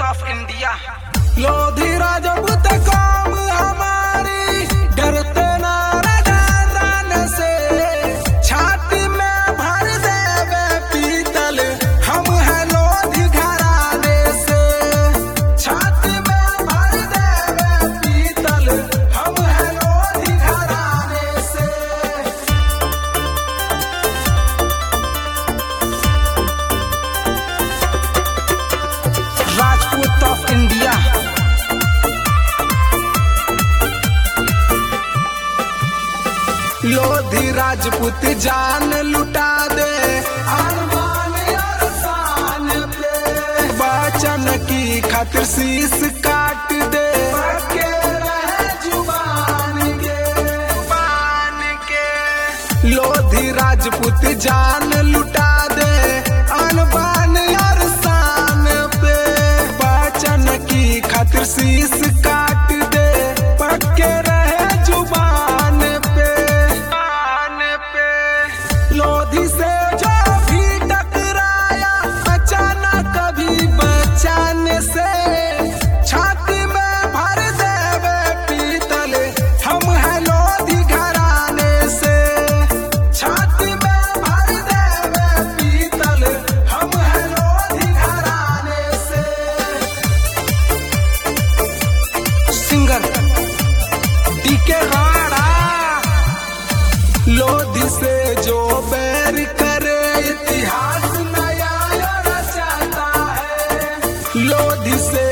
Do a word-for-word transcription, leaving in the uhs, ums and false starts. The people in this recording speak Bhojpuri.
Of India. लोधी राजपूत कौम हमारी डरते ना राजान से, छाती में भर देवे पीतल हम है लोधी घराने से, छाती में भर देवे पीतल हम है लोधी घराने से। Rajput of India. लोधी राजपूत जान लुटा दे अरमान और शान पे, बचन की खातिर शीश काट दे के रहे जुबान के, जुबान के। लोधी राजपूत जान लुटा दे अनबान और शान पे, बचन की खातिर शीश काट दे पक्के रहे जुबान पे, जुबान पे। लोधी से जो भी टकराया अचानक कभी बचाने से, छाती में भर देवे पीतल हम है लोधी घराने से, छाती में भर देवे पीतल हम है लोधी घराने से। Singer DK Rana. लोधी से जो बैर करे इतिहास नया रचाता है, लोधी से